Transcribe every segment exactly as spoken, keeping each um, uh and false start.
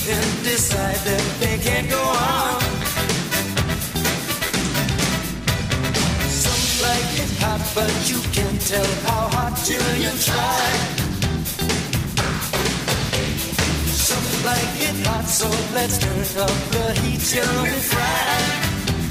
and decide that they can't go on. Some like it hot, but you can't tell how hot till you try. Some like it hot, so let's turn up the heat till we fry.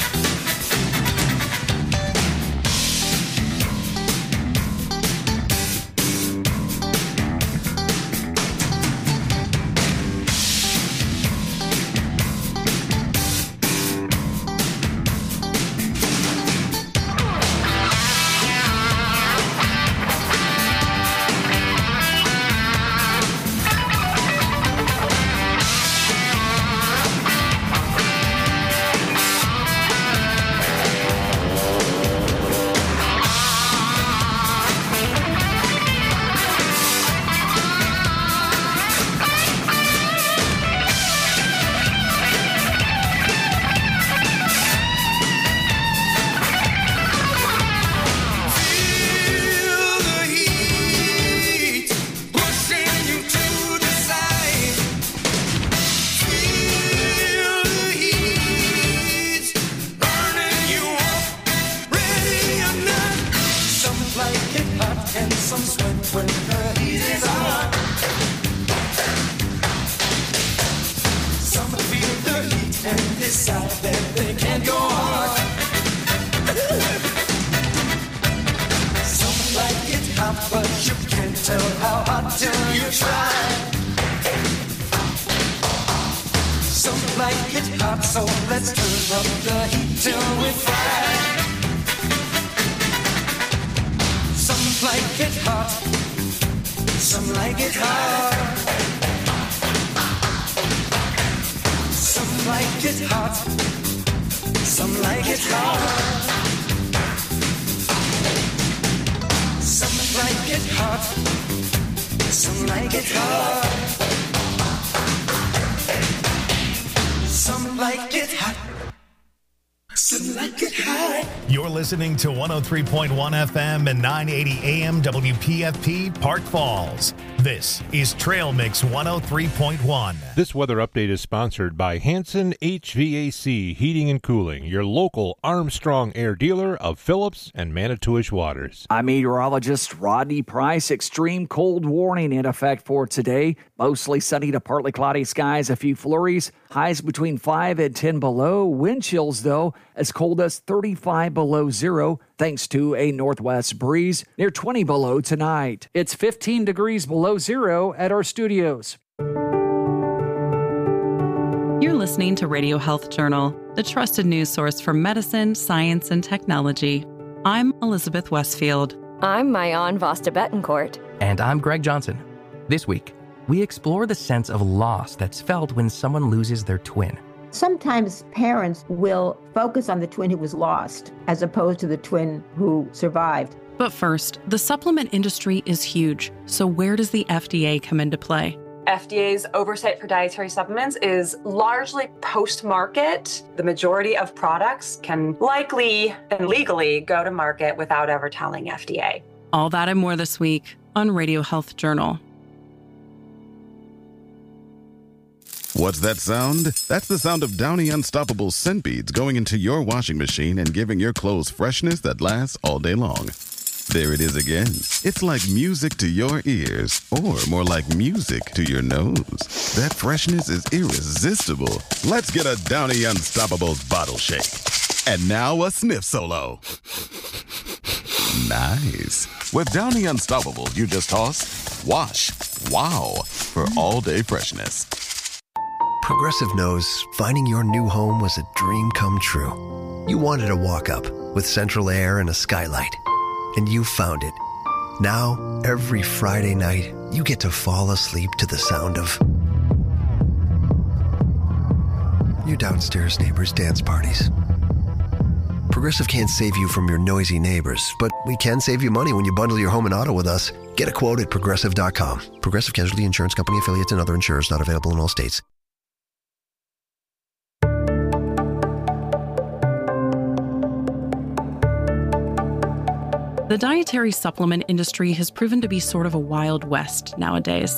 Listening to one oh three point one F M and nine eighty A M W P F P Park Falls. This is Trail Mix one oh three point one. This weather update is sponsored by Hanson H V A C Heating and Cooling, your local Armstrong Air dealer of Phillips and Manitowish Waters. I'm meteorologist Rodney Price. Extreme cold warning in effect for today. Mostly sunny to partly cloudy skies, a few flurries. Highs between five and ten below. Wind chills, though, as cold as thirty-five below zero, thanks to a northwest breeze, near twenty below tonight. It's fifteen degrees below zero at our studios. You're listening to Radio Health Journal, the trusted news source for medicine, science, and technology. I'm Elizabeth Westfield. I'm Mayan Vasta Betancourt. And I'm Greg Johnson. This week, we explore the sense of loss that's felt when someone loses their twin. Sometimes parents will focus on the twin who was lost as opposed to the twin who survived. But first, the supplement industry is huge. So where does the F D A come into play? F D A's oversight for dietary supplements is largely post-market. The majority of products can likely and legally go to market without ever telling F D A. All that and more this week on Radio Health Journal. What's that sound? That's the sound of Downy Unstoppable scent beads going into your washing machine and giving your clothes freshness that lasts all day long. There it is again. It's like music to your ears, or more like music to your nose. That freshness is irresistible. Let's get a Downy Unstoppables bottle shake. And now a sniff solo. Nice. With Downy Unstoppables, you just toss, wash, wow, for all-day freshness. Progressive knows finding your new home was a dream come true. You wanted a walk-up with central air and a skylight, and you found it. Now, every Friday night, you get to fall asleep to the sound of your downstairs neighbors' dance parties. Progressive can't save you from your noisy neighbors, but we can save you money when you bundle your home and auto with us. Get a quote at Progressive dot com. Progressive Casualty Insurance Company affiliates and other insurers not available in all states. The dietary supplement industry has proven to be sort of a wild west nowadays.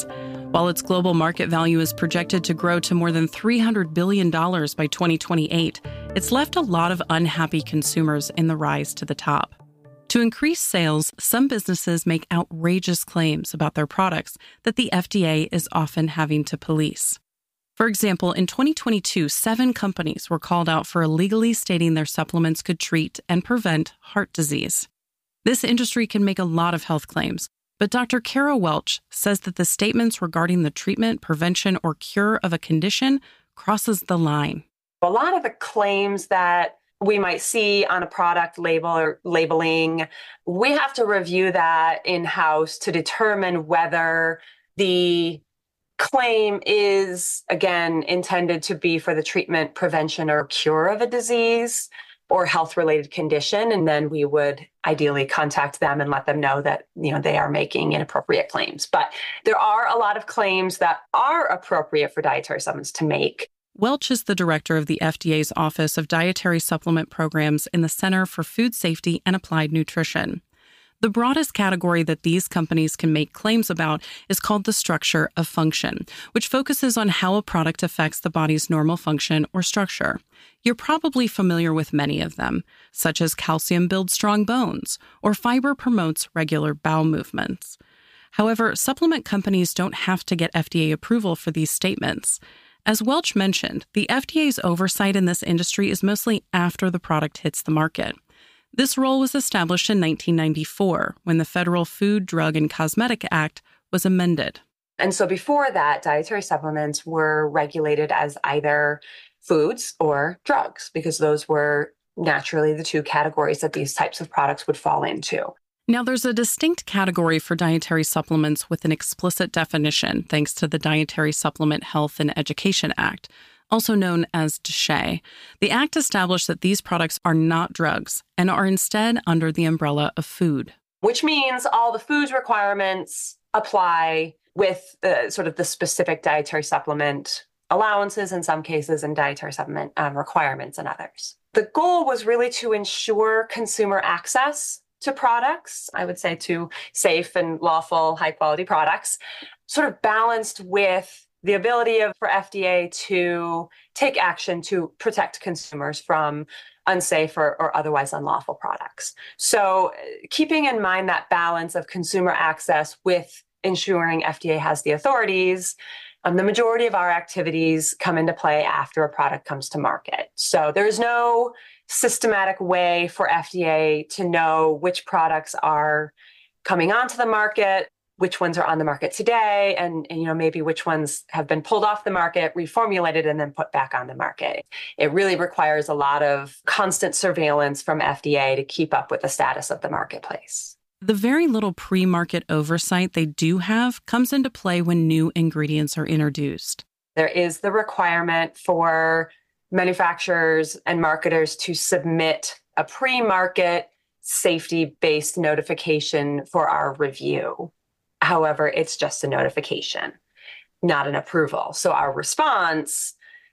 While its global market value is projected to grow to more than three hundred billion dollars by twenty twenty-eight, it's left a lot of unhappy consumers in the rise to the top. To increase sales, some businesses make outrageous claims about their products that the F D A is often having to police. For example, in twenty twenty-two, seven companies were called out for illegally stating their supplements could treat and prevent heart disease. This industry can make a lot of health claims, but Doctor Kara Welch says that the statements regarding the treatment, prevention, or cure of a condition crosses the line. A lot of the claims that we might see on a product label or labeling, we have to review that in-house to determine whether the claim is, again, intended to be for the treatment, prevention, or cure of a disease or health-related condition. And then we would ideally contact them and let them know that, you know, they are making inappropriate claims. But there are a lot of claims that are appropriate for dietary supplements to make. Welch is the director of the F D A's Office of Dietary Supplement Programs in the Center for Food Safety and Applied Nutrition. The broadest category that these companies can make claims about is called the structure of function, which focuses on how a product affects the body's normal function or structure. You're probably familiar with many of them, such as calcium builds strong bones, or fiber promotes regular bowel movements. However, supplement companies don't have to get F D A approval for these statements. As Welch mentioned, the F D A's oversight in this industry is mostly after the product hits the market. This role was established in nineteen ninety-four when the Federal Food, Drug, and Cosmetic Act was amended. And so before that, dietary supplements were regulated as either foods or drugs, because those were naturally the two categories that these types of products would fall into. Now, there's a distinct category for dietary supplements with an explicit definition, thanks to the Dietary Supplement Health and Education Act, also known as D S H E. The Act established that these products are not drugs and are instead under the umbrella of food. Which means all the foods requirements apply with the, sort of the specific dietary supplement allowances in some cases and dietary supplement um, requirements in others. The goal was really to ensure consumer access to products, I would say to safe and lawful, high quality products, sort of balanced with the ability of, for F D A to take action to protect consumers from unsafe or, or otherwise unlawful products. So keeping in mind that balance of consumer access with ensuring F D A has the authorities, um, the majority of our activities come into play after a product comes to market. So there's no systematic way for F D A to know which products are coming onto the market, which ones are on the market today, and, and you know maybe which ones have been pulled off the market, reformulated, and then put back on the market. It really requires a lot of constant surveillance from F D A to keep up with the status of the marketplace. The very little pre-market oversight they do have comes into play when new ingredients are introduced. There is the requirement for manufacturers and marketers to submit a pre-market safety-based notification for our review. However, it's just a notification, not an approval. So our response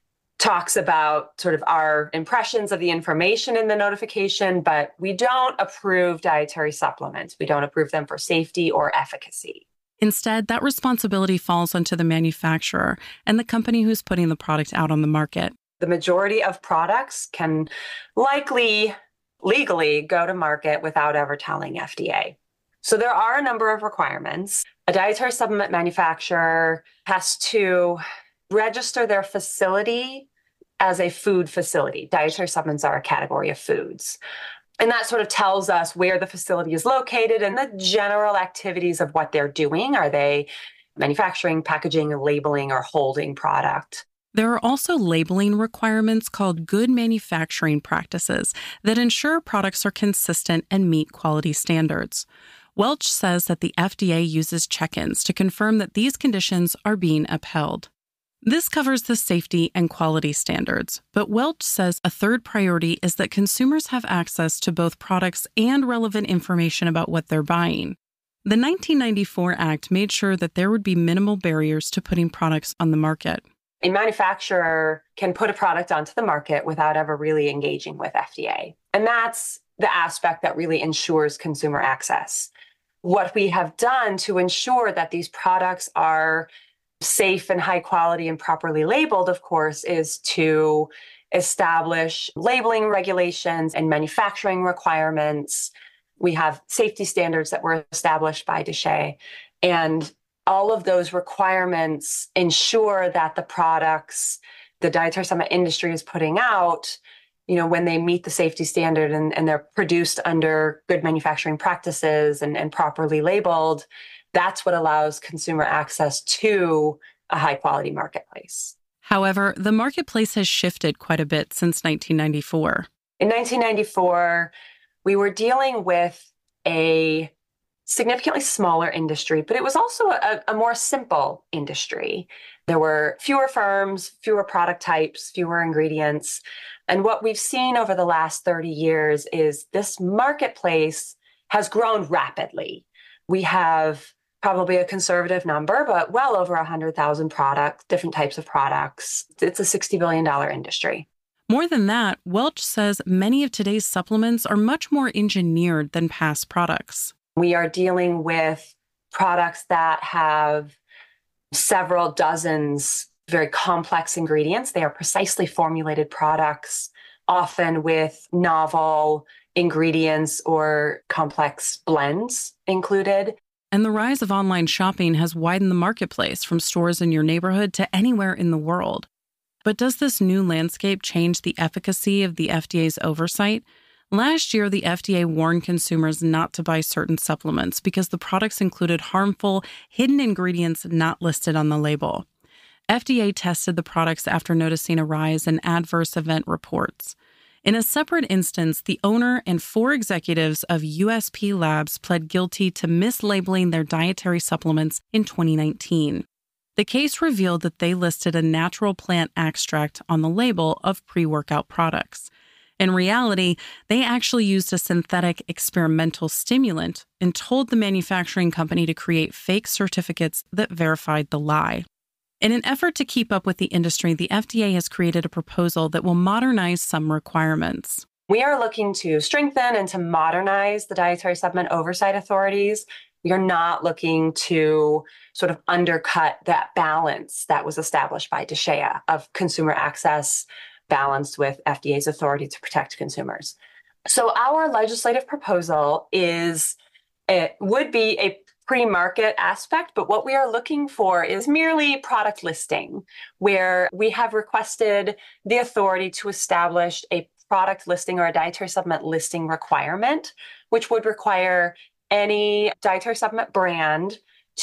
talks about sort of our impressions of the information in the notification, but we don't approve dietary supplements. We don't approve them for safety or efficacy. Instead, that responsibility falls onto the manufacturer and the company who's putting the product out on the market. The majority of products can likely legally go to market without ever telling F D A. So there are a number of requirements. A dietary supplement manufacturer has to register their facility as a food facility. Dietary supplements are a category of foods. And that sort of tells us where the facility is located and the general activities of what they're doing. Are they manufacturing, packaging, labeling, or holding product? There are also labeling requirements called good manufacturing practices that ensure products are consistent and meet quality standards. Welch says that the F D A uses check-ins to confirm that these conditions are being upheld. This covers the safety and quality standards, but Welch says a third priority is that consumers have access to both products and relevant information about what they're buying. The nineteen ninety-four Act made sure that there would be minimal barriers to putting products on the market. A manufacturer can put a product onto the market without ever really engaging with F D A. And that's the aspect that really ensures consumer access. What we have done to ensure that these products are safe and high quality and properly labeled, of course, is to establish labeling regulations and manufacturing requirements. We have safety standards that were established by DSHEA, and all of those requirements ensure that the products the dietary supplement industry is putting out, you know, when they meet the safety standard and, and they're produced under good manufacturing practices and, and properly labeled, that's what allows consumer access to a high quality marketplace. However, the marketplace has shifted quite a bit since nineteen ninety-four. In nineteen ninety-four, we were dealing with a significantly smaller industry, but it was also a, a more simple industry. There were fewer firms, fewer product types, fewer ingredients. And what we've seen over the last thirty years is this marketplace has grown rapidly. We have probably a conservative number, but well over one hundred thousand products, different types of products. It's a sixty billion dollars industry. More than that, Welch says many of today's supplements are much more engineered than past products. We are dealing with products that have several dozens very complex ingredients. They are precisely formulated products, often with novel ingredients or complex blends included. And the rise of online shopping has widened the marketplace from stores in your neighborhood to anywhere in the world. But does this new landscape change the efficacy of the F D A's oversight? Last year, the F D A warned consumers not to buy certain supplements because the products included harmful, hidden ingredients not listed on the label. F D A tested the products after noticing a rise in adverse event reports. In a separate instance, the owner and four executives of U S P Labs pled guilty to mislabeling their dietary supplements in twenty nineteen. The case revealed that they listed a natural plant extract on the label of pre-workout products. In reality, they actually used a synthetic experimental stimulant and told the manufacturing company to create fake certificates that verified the lie. In an effort to keep up with the industry, the F D A has created a proposal that will modernize some requirements. We are looking to strengthen and to modernize the dietary supplement oversight authorities. We are not looking to sort of undercut that balance that was established by DSHEA of consumer access balanced with F D A's authority to protect consumers. So our legislative proposal is, it would be a pre-market aspect, but what we are looking for is merely product listing, where we have requested the authority to establish a product listing or a dietary supplement listing requirement, which would require any dietary supplement brand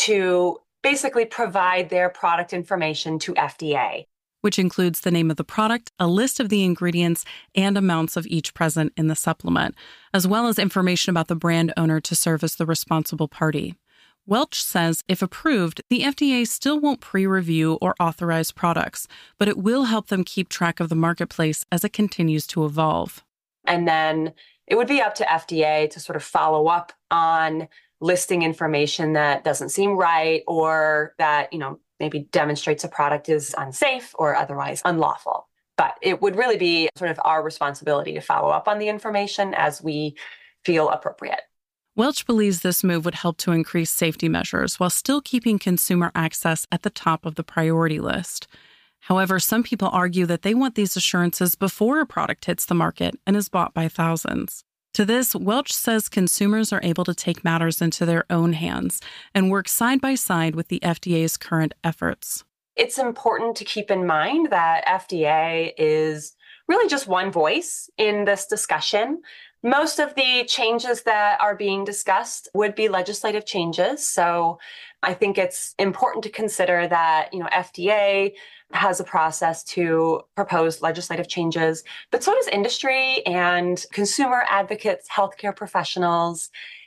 to basically provide their product information to F D A. Which includes the name of the product, a list of the ingredients, and amounts of each present in the supplement, as well as information about the brand owner to serve as the responsible party. Welch says if approved, the F D A still won't pre-review or authorize products, but it will help them keep track of the marketplace as it continues to evolve. And then it would be up to F D A to sort of follow up on listing information that doesn't seem right or that, you know, maybe demonstrates a product is unsafe or otherwise unlawful. But it would really be sort of our responsibility to follow up on the information as we feel appropriate. Welch believes this move would help to increase safety measures while still keeping consumer access at the top of the priority list. However, some people argue that they want these assurances before a product hits the market and is bought by thousands. To this, Welch says consumers are able to take matters into their own hands and work side by side with the F D A's current efforts. It's important to keep in mind that F D A is really just one voice in this discussion. Most of the changes that are being discussed would be legislative changes. So I think it's important to consider that, you know, F D A has a process to propose legislative changes, but so does industry and consumer advocates, healthcare professionals.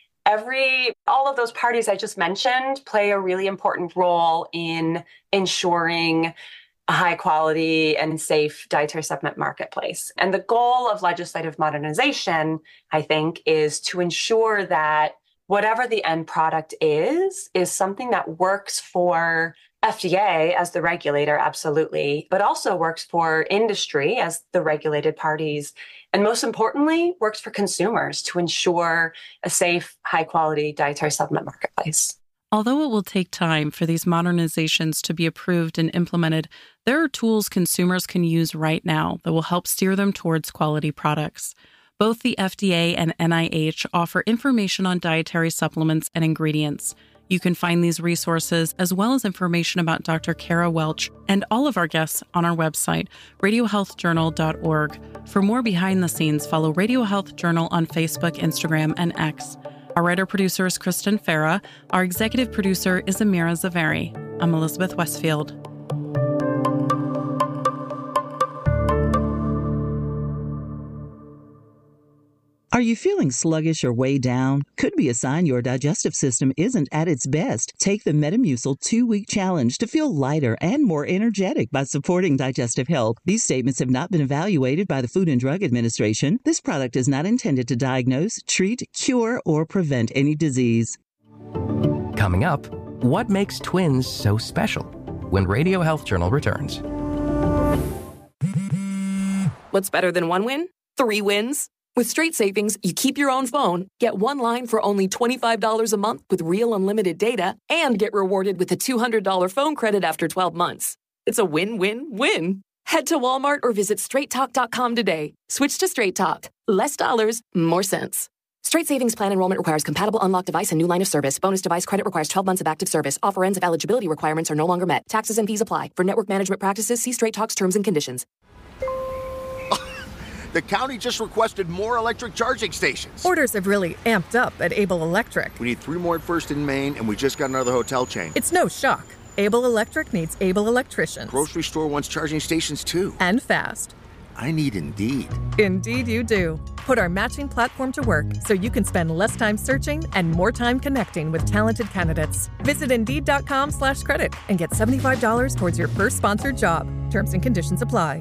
Every, all of those parties I just mentioned play a really important role in ensuring a high quality and safe dietary supplement marketplace. And the goal of legislative modernization, I think, is to ensure that whatever the end product is, is something that works for F D A as the regulator, absolutely, but also works for industry as the regulated parties. And most importantly, works for consumers to ensure a safe, high quality dietary supplement marketplace. Although it will take time for these modernizations to be approved and implemented, there are tools consumers can use right now that will help steer them towards quality products. Both the F D A and N I H offer information on dietary supplements and ingredients. You can find these resources as well as information about Doctor Kara Welch and all of our guests on our website, radio health journal dot org. For more behind the scenes, follow Radio Health Journal on Facebook, Instagram, and X. Our writer-producer is Kristen Farah. Our executive producer is Amira Zaveri. I'm Elizabeth Westfield. Are you feeling sluggish or way down? Could be a sign your digestive system isn't at its best. Take the Metamucil two-week challenge to feel lighter and more energetic by supporting digestive health. These statements have not been evaluated by the Food and Drug Administration. This product is not intended to diagnose, treat, cure, or prevent any disease. Coming up, what makes twins so special? When Radio Health Journal returns. What's better than one win? Three wins. With Straight Savings, you keep your own phone, get one line for only twenty-five dollars a month with real unlimited data, and get rewarded with a two hundred dollars phone credit after twelve months. It's a win-win-win. Head to Walmart or visit straight talk dot com today. Switch to Straight Talk. Less dollars, more sense. Straight Savings Plan enrollment requires compatible unlocked device and new line of service. Bonus device credit requires twelve months of active service. Offer ends if eligibility requirements are no longer met. Taxes and fees apply. For network management practices, see Straight Talk's terms and conditions. The county just requested more electric charging stations. Orders have really amped up at Able Electric. We need three more at First and Main, and we just got another hotel chain. It's no shock. Able Electric needs able electricians. Grocery store wants charging stations too. And fast. I need Indeed. Indeed you do. Put our matching platform to work so you can spend less time searching and more time connecting with talented candidates. Visit Indeed.com slash credit and get seventy-five dollars towards your first sponsored job. Terms and conditions apply.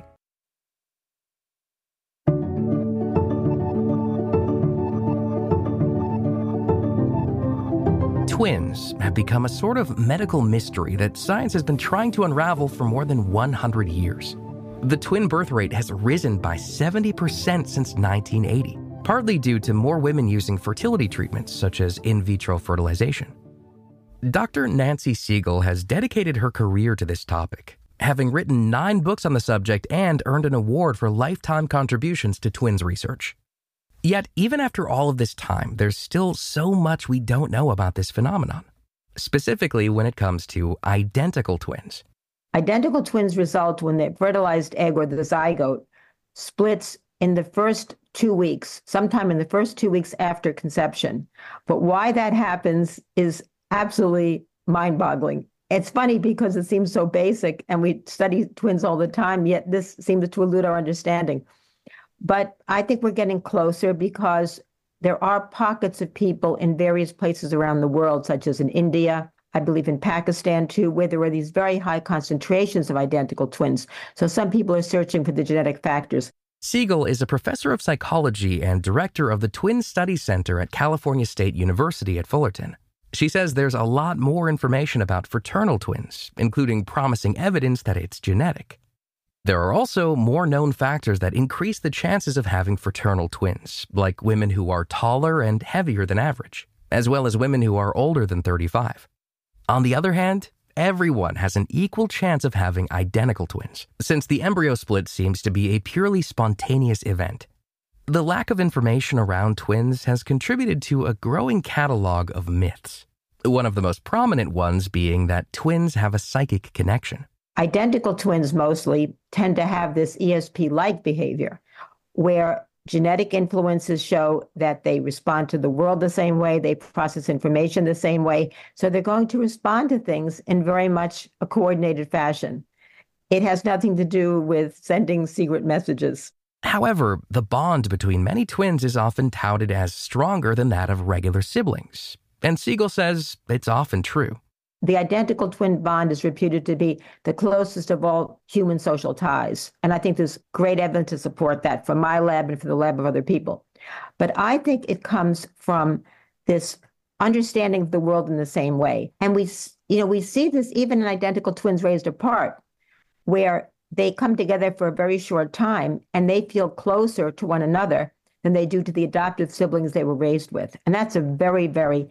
Twins have become a sort of medical mystery that science has been trying to unravel for more than one hundred years. The twin birth rate has risen by seventy percent since nineteen eighty, partly due to more women using fertility treatments such as in vitro fertilization. Doctor Nancy Siegel has dedicated her career to this topic, having written nine books on the subject and earned an award for lifetime contributions to twins research. Yet, even after all of this time, there's still so much we don't know about this phenomenon, specifically when it comes to identical twins. Identical twins result when the fertilized egg or the zygote splits in the first two weeks, sometime in the first two weeks after conception. But why that happens is absolutely mind-boggling. It's funny because it seems so basic, and we study twins all the time, yet this seems to elude our understanding. But I think we're getting closer because there are pockets of people in various places around the world, such as in India, I believe in Pakistan too, where there are these very high concentrations of identical twins. So some people are searching for the genetic factors. Siegel is a professor of psychology and director of the Twin Study Center at California State University at Fullerton. She says there's a lot more information about fraternal twins, including promising evidence that it's genetic. There are also more known factors that increase the chances of having fraternal twins, like women who are taller and heavier than average, as well as women who are older than thirty-five. On the other hand, everyone has an equal chance of having identical twins, since the embryo split seems to be a purely spontaneous event. The lack of information around twins has contributed to a growing catalog of myths, one of the most prominent ones being that twins have a psychic connection. Identical twins mostly tend to have this E S P-like behavior, where genetic influences show that they respond to the world the same way, they process information the same way, so they're going to respond to things in very much a coordinated fashion. It has nothing to do with sending secret messages. However, the bond between many twins is often touted as stronger than that of regular siblings, and Siegel says it's often true. The identical twin bond is reputed to be the closest of all human social ties. And I think there's great evidence to support that from my lab and from the lab of other people. But I think it comes from this understanding of the world in the same way. And we, you know, we see this even in identical twins raised apart, where they come together for a very short time and they feel closer to one another than they do to the adoptive siblings they were raised with. And that's a very, very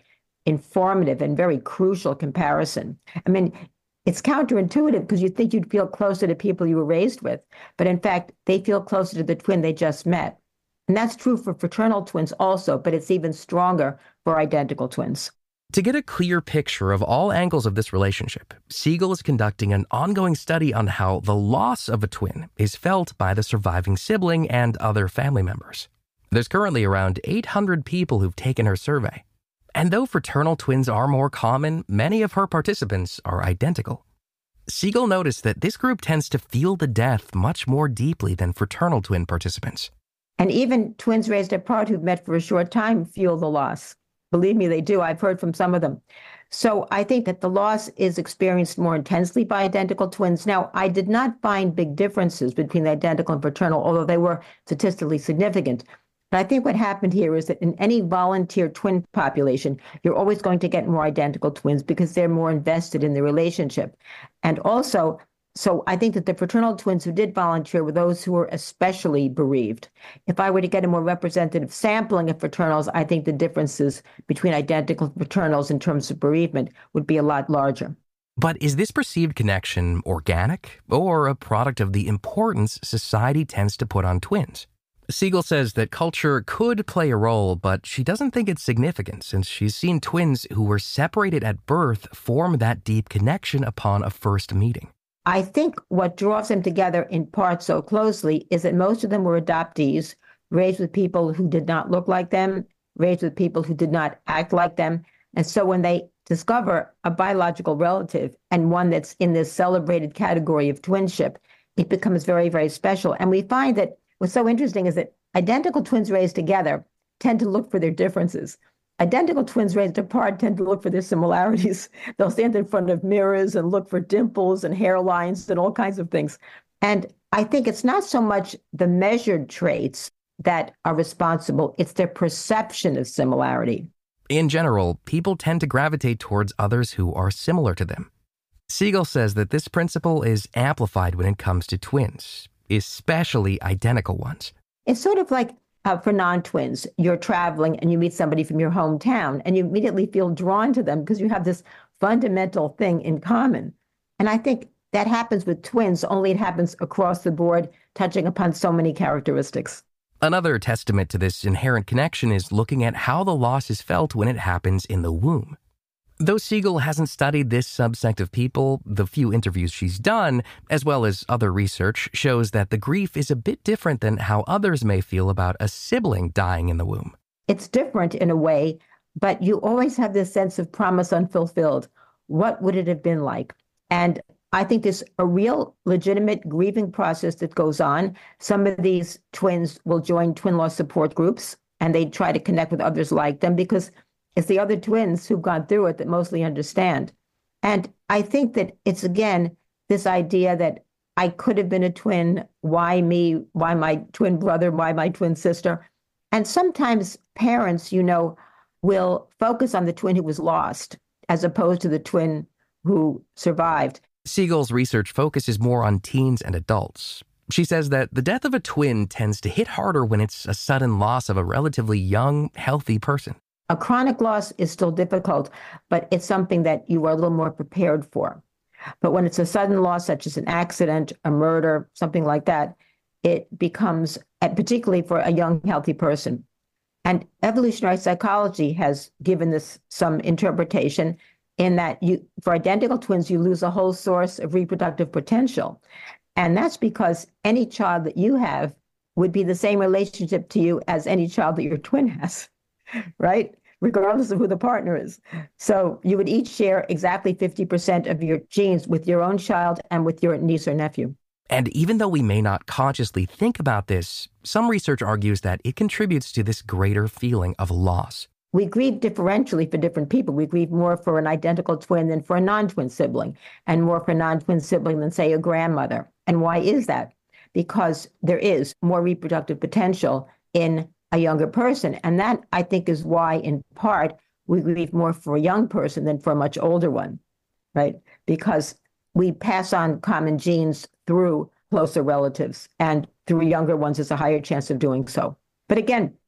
informative and very crucial comparison. I mean, it's counterintuitive because you'd think you'd feel closer to people you were raised with, but in fact, they feel closer to the twin they just met. And that's true for fraternal twins also, but it's even stronger for identical twins. To get a clear picture of all angles of this relationship, Siegel is conducting an ongoing study on how the loss of a twin is felt by the surviving sibling and other family members. There's currently around eight hundred people who've taken her survey. And though fraternal twins are more common, many of her participants are identical. Siegel noticed that this group tends to feel the death much more deeply than fraternal twin participants. And even twins raised apart who've met for a short time feel the loss. Believe me, they do. I've heard from some of them. So I think that the loss is experienced more intensely by identical twins. Now, I did not find big differences between the identical and fraternal, although they were statistically significant. But I think what happened here is that in any volunteer twin population, you're always going to get more identical twins because they're more invested in the relationship. And also, so I think that the fraternal twins who did volunteer were those who were especially bereaved. If I were to get a more representative sampling of fraternals, I think the differences between identical fraternals in terms of bereavement would be a lot larger. But is this perceived connection organic or a product of the importance society tends to put on twins? Siegel says that culture could play a role, but she doesn't think it's significant since she's seen twins who were separated at birth form that deep connection upon a first meeting. I think what draws them together in part so closely is that most of them were adoptees, raised with people who did not look like them, raised with people who did not act like them. And so when they discover a biological relative and one that's in this celebrated category of twinship, it becomes very, very special. And we find that what's so interesting is that identical twins raised together tend to look for their differences. Identical twins raised apart tend to look for their similarities. They'll stand in front of mirrors and look for dimples and hairlines and all kinds of things. And I think it's not so much the measured traits that are responsible, it's their perception of similarity. In general, people tend to gravitate towards others who are similar to them. Siegel says that this principle is amplified when it comes to twins, especially identical ones. It's sort of like Uh, for non-twins, you're traveling and you meet somebody from your hometown and you immediately feel drawn to them because you have this fundamental thing in common. And I think that happens with twins, only it happens across the board, touching upon so many characteristics. Another testament to this inherent connection is looking at how the loss is felt when it happens in the womb. Though Siegel hasn't studied this subsect of people, the few interviews she's done, as well as other research, shows that the grief is a bit different than how others may feel about a sibling dying in the womb. It's different in a way, but you always have this sense of promise unfulfilled. What would it have been like? And I think there's a real legitimate grieving process that goes on. Some of these twins will join twin loss support groups, and they try to connect with others like them because it's the other twins who've gone through it that mostly understand. And I think that it's, again, this idea that I could have been a twin. Why me? Why my twin brother? Why my twin sister? And sometimes parents, you know, will focus on the twin who was lost as opposed to the twin who survived. Siegel's research focuses more on teens and adults. She says that the death of a twin tends to hit harder when it's a sudden loss of a relatively young, healthy person. A chronic loss is still difficult, but it's something that you are a little more prepared for. But when it's a sudden loss, such as an accident, a murder, something like that, it becomes, particularly for a young, healthy person. And evolutionary psychology has given this some interpretation in that you, for identical twins, you lose a whole source of reproductive potential. And that's because any child that you have would be the same relationship to you as any child that your twin has. Right? Regardless of who the partner is. So you would each share exactly fifty percent of your genes with your own child and with your niece or nephew. And even though we may not consciously think about this, some research argues that it contributes to this greater feeling of loss. We grieve differentially for different people. We grieve more for an identical twin than for a non-twin sibling, and more for a non-twin sibling than, say, a grandmother. And why is that? Because there is more reproductive potential in a younger person. And that, I think, is why, in part, we grieve more for a young person than for a much older one, right? Because we pass on common genes through closer relatives, and through younger ones, there's a higher chance of doing so. But again,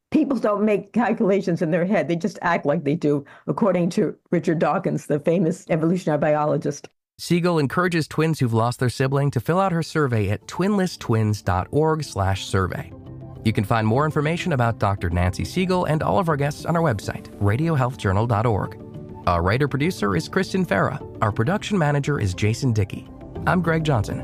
People don't make calculations in their head. They just act like they do, according to Richard Dawkins, the famous evolutionary biologist. Siegel encourages twins who've lost their sibling to fill out her survey at twinlisttwins.org slash survey. You can find more information about Doctor Nancy Siegel and all of our guests on our website, radio health journal dot org. Our writer-producer is Kristen Farah. Our production manager is Jason Dickey. I'm Greg Johnson.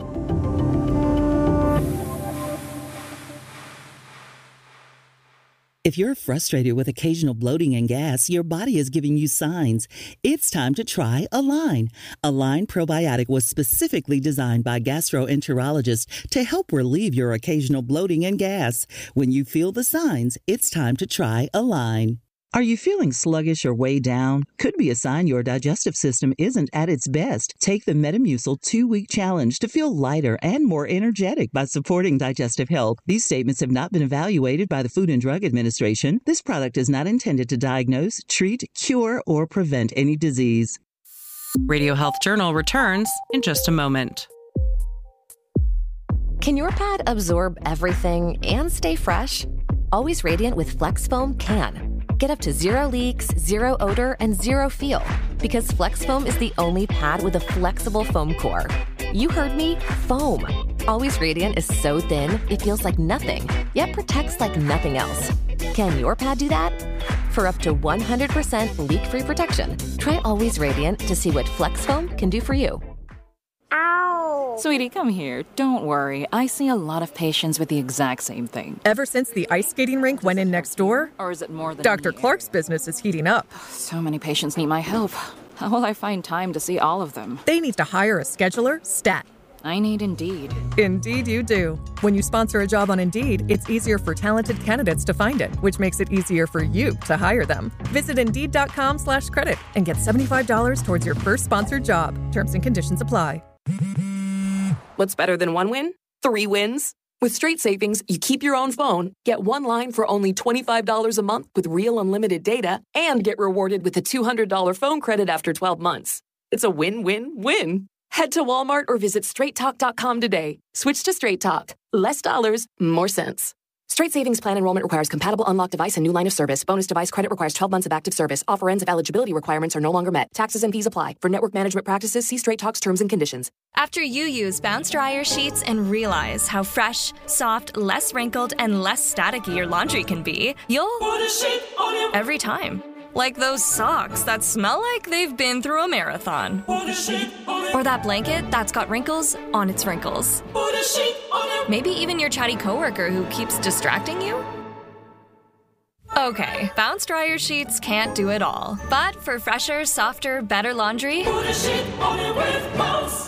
If you're frustrated with occasional bloating and gas, your body is giving you signs. It's time to try Align. Align Probiotic was specifically designed by gastroenterologists to help relieve your occasional bloating and gas. When you feel the signs, it's time to try Align. Are you feeling sluggish or way down? Could be a sign your digestive system isn't at its best. Take the Metamucil two-week challenge to feel lighter and more energetic by supporting digestive health. These statements have not been evaluated by the Food and Drug Administration. This product is not intended to diagnose, treat, cure, or prevent any disease. Radio Health Journal returns in just a moment. Can your pad absorb everything and stay fresh? Always Radiant with Flex Foam can. Get up to zero leaks, zero odor, and zero feel. Because Flex Foam is the only pad with a flexible foam core. You heard me, foam. Always Radiant is so thin, it feels like nothing, yet protects like nothing else. Can your pad do that? For up to one hundred percent leak-free protection, try Always Radiant to see what Flex Foam can do for you. Ow! Sweetie, come here. Don't worry. I see a lot of patients with the exact same thing. Ever since the ice skating rink went in next door? Or is it more than Doctor Clark's business is heating up. So many patients need my help. How will I find time to see all of them? They need to hire a scheduler, stat. I need Indeed. Indeed you do. When you sponsor a job on Indeed, it's easier for talented candidates to find it, which makes it easier for you to hire them. Visit Indeed.com slash credit and get seventy-five dollars towards your first sponsored job. Terms and conditions apply. What's better than one win? Three wins. With Straight Savings, you keep your own phone, get one line for only twenty-five dollars a month with real unlimited data, and get rewarded with a two hundred dollars phone credit after twelve months. It's a win-win-win. Head to Walmart or visit straight talk dot com today. Switch to Straight Talk. Less dollars, more sense. Straight Savings Plan enrollment requires compatible unlocked device and new line of service. Bonus device credit requires twelve months of active service. Offer ends if eligibility requirements are no longer met. Taxes and fees apply. For network management practices, see Straight Talk's terms and conditions. After you use Bounce Dryer sheets and realize how fresh, soft, less wrinkled, and less staticky your laundry can be, you'll put a sheet on your every time. Like those socks that smell like they've been through a marathon. Put a sheet on it. Or that blanket that's got wrinkles on its wrinkles. Put a sheet on it. Maybe even your chatty coworker who keeps distracting you. Okay, Bounce Dryer sheets can't do it all. But for fresher, softer, better laundry, put a sheet on it with Bounce.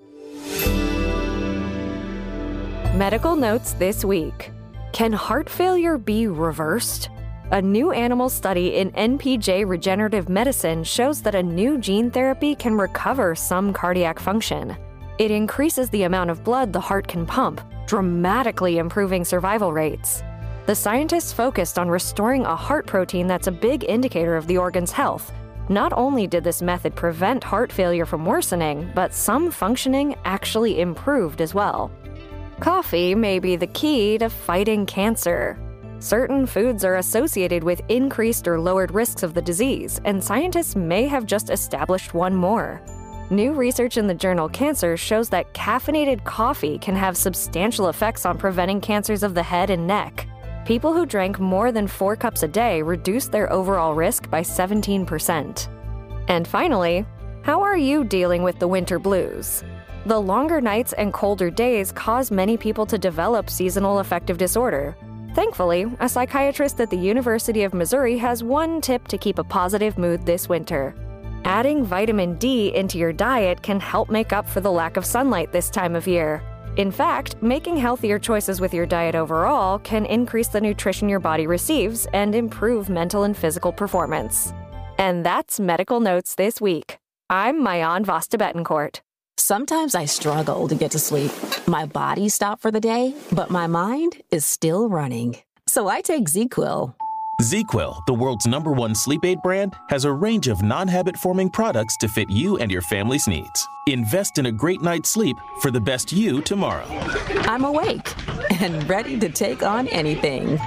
Medical notes this week. Can heart failure be reversed? A new animal study in N P J Regenerative Medicine shows that a new gene therapy can recover some cardiac function. It increases the amount of blood the heart can pump, dramatically improving survival rates. The scientists focused on restoring a heart protein that's a big indicator of the organ's health. Not only did this method prevent heart failure from worsening, but some functioning actually improved as well. Coffee may be the key to fighting cancer. Certain foods are associated with increased or lowered risks of the disease, and scientists may have just established one more. New research in the journal Cancer shows that caffeinated coffee can have substantial effects on preventing cancers of the head and neck. People who drank more than four cups a day reduced their overall risk by seventeen percent. And finally, how are you dealing with the winter blues? The longer nights and colder days cause many people to develop seasonal affective disorder. Thankfully, a psychiatrist at the University of Missouri has one tip to keep a positive mood this winter. Adding vitamin D into your diet can help make up for the lack of sunlight this time of year. In fact, making healthier choices with your diet overall can increase the nutrition your body receives and improve mental and physical performance. And that's Medical Notes this week. I'm Mayan Vasta Betancourt. Sometimes I struggle to get to sleep. My body stopped for the day, but my mind is still running. So I take ZzzQuil. ZzzQuil, the world's number one sleep aid brand, has a range of non-habit-forming products to fit you and your family's needs. Invest in a great night's sleep for the best you tomorrow. I'm awake and ready to take on anything.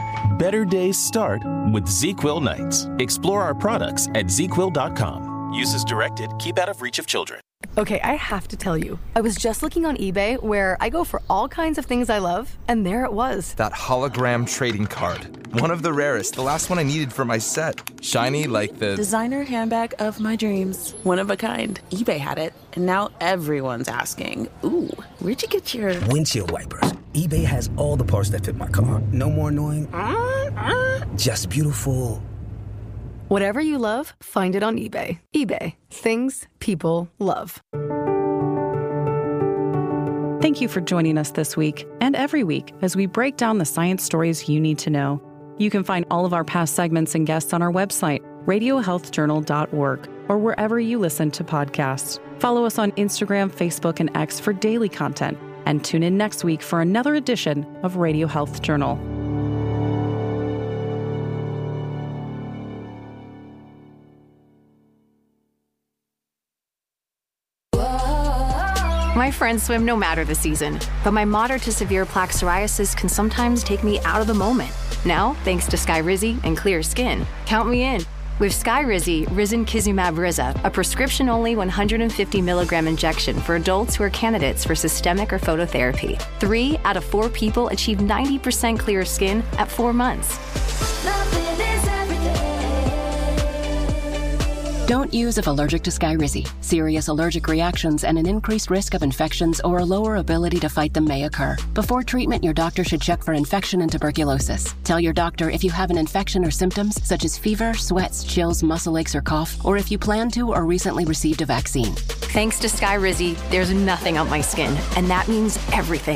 better days start with ZzzQuil Nights. Explore our products at Z Quill dot com. Use as directed. Keep out of reach of children. Okay, I have to tell you, I was just looking on eBay where I go for all kinds of things I love, and there it was. That hologram trading card. One of the rarest, the last one I needed for my set. Shiny like the... designer handbag of my dreams. One of a kind. eBay had it, and now everyone's asking, ooh, where'd you get your... windshield wipers. eBay has all the parts that fit my car. No more annoying, just beautiful. Whatever you love, find it on eBay. eBay. Things people love. Thank you for joining us this week and every week as we break down the science stories you need to know. You can find all of our past segments and guests on our website, radio health journal dot org, or wherever you listen to podcasts. Follow us on Instagram, Facebook, and X for daily content. And tune in next week for another edition of Radio Health Journal. My friends swim no matter the season, but my moderate to severe plaque psoriasis can sometimes take me out of the moment. Now, thanks to Skyrizi and clear skin, count me in. With Skyrizi, Risankizumab Riza, a prescription-only one hundred fifty milligram injection for adults who are candidates for systemic or phototherapy. Three out of four people achieve ninety percent clear skin at four months. Don't use if allergic to Skyrizi. Serious allergic reactions and an increased risk of infections or a lower ability to fight them may occur. Before treatment, your doctor should check for infection and tuberculosis. Tell your doctor if you have an infection or symptoms such as fever, sweats, chills, muscle aches, or cough, or if you plan to or recently received a vaccine. Thanks to Skyrizi, there's nothing on my skin, and that means everything.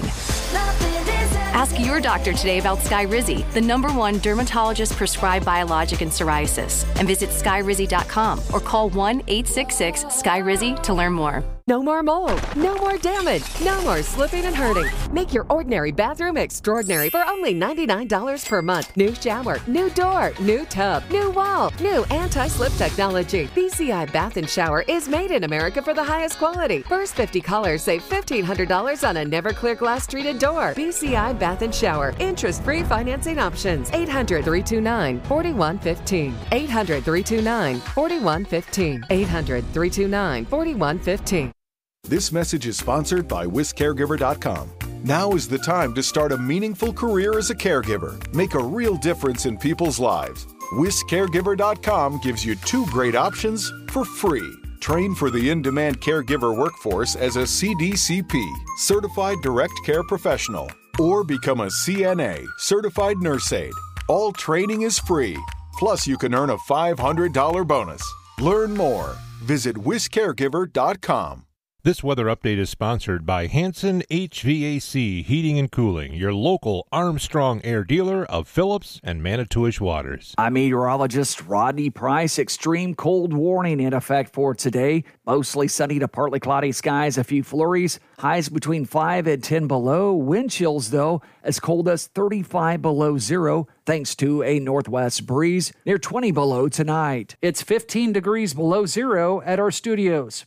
Ask your doctor today about Skyrizi, the number one dermatologist-prescribed biologic in psoriasis, and visit skyrizi dot com or call one eight six six Skyrizi to learn more. No more mold, no more damage, no more slipping and hurting. Make your ordinary bathroom extraordinary for only ninety-nine dollars per month. New shower, new door, new tub, new wall, new anti-slip technology. B C I Bath and Shower is made in America for the highest quality. First fifty callers save fifteen hundred dollars on a never clear glass treated door. B C I Bath and Shower. Interest-free financing options. eight hundred, three two nine, four one one five. eight hundred, three two nine, four one one five. eight hundred, three two nine, four one one five. This message is sponsored by Whisk Caregiver dot com. Now is the time to start a meaningful career as a caregiver. Make a real difference in people's lives. Whisk Caregiver dot com gives you two great options for free. Train for the in-demand caregiver workforce as a C D C P, Certified Direct Care Professional, or become a C N A, Certified Nurse Aide. All training is free. Plus, you can earn a five hundred dollars bonus. Learn more. Visit Whisk Caregiver dot com. This weather update is sponsored by Hanson H V A C Heating and Cooling, your local Armstrong Air dealer of Phillips and Manitowish Waters. I'm meteorologist Rodney Price. Extreme cold warning in effect for today. Mostly sunny to partly cloudy skies, a few flurries. Highs between five and ten below. Wind chills, though, as cold as thirty-five below zero, thanks to a northwest breeze. Near twenty below tonight. It's fifteen degrees below zero at our studios.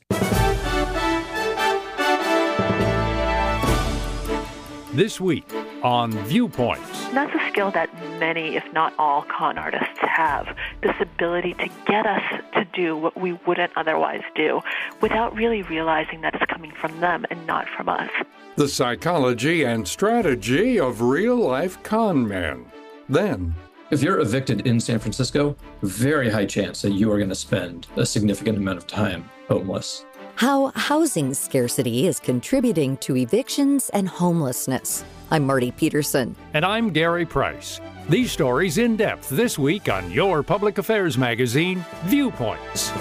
This week on Viewpoints. That's a skill that many, if not all, con artists have. This ability to get us to do what we wouldn't otherwise do without really realizing that it's coming from them and not from us. The psychology and strategy of real-life con men. Then, if you're evicted in San Francisco, very high chance that you are going to spend a significant amount of time homeless. How housing scarcity is contributing to evictions and homelessness. I'm Marty Peterson. And I'm Gary Price. These stories in depth this week on your public affairs magazine, Viewpoints.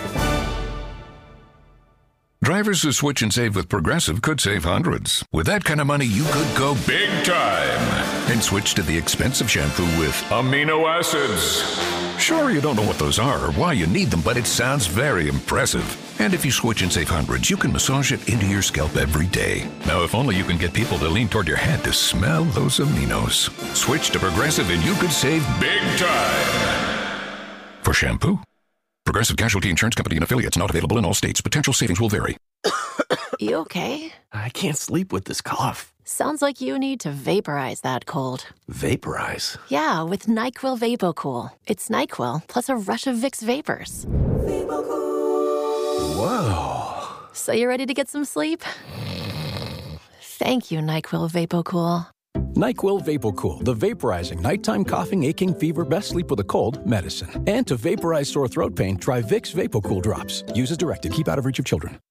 Drivers who switch and save with Progressive could save hundreds. With that kind of money, you could go big time and switch to the expensive shampoo with amino acids. Sure, you don't know what those are or why you need them, but it sounds very impressive. And if you switch and save hundreds, you can massage it into your scalp every day. Now, if only you can get people to lean toward your head to smell those aminos. Switch to Progressive and you could save big time. For shampoo, Progressive Casualty Insurance Company and affiliates, not available in all states. Potential savings will vary. You okay? I can't sleep with this cough. Sounds like you need to vaporize that cold. Vaporize? Yeah, with NyQuil VapoCool. It's NyQuil plus a rush of Vicks vapors. Whoa. So you ready to get some sleep? Thank you, NyQuil VapoCool. NyQuil VapoCool, the vaporizing nighttime coughing, aching, fever, best sleep with a cold medicine. And to vaporize sore throat pain, try Vicks VapoCool drops. Use as directed. Keep out of reach of children.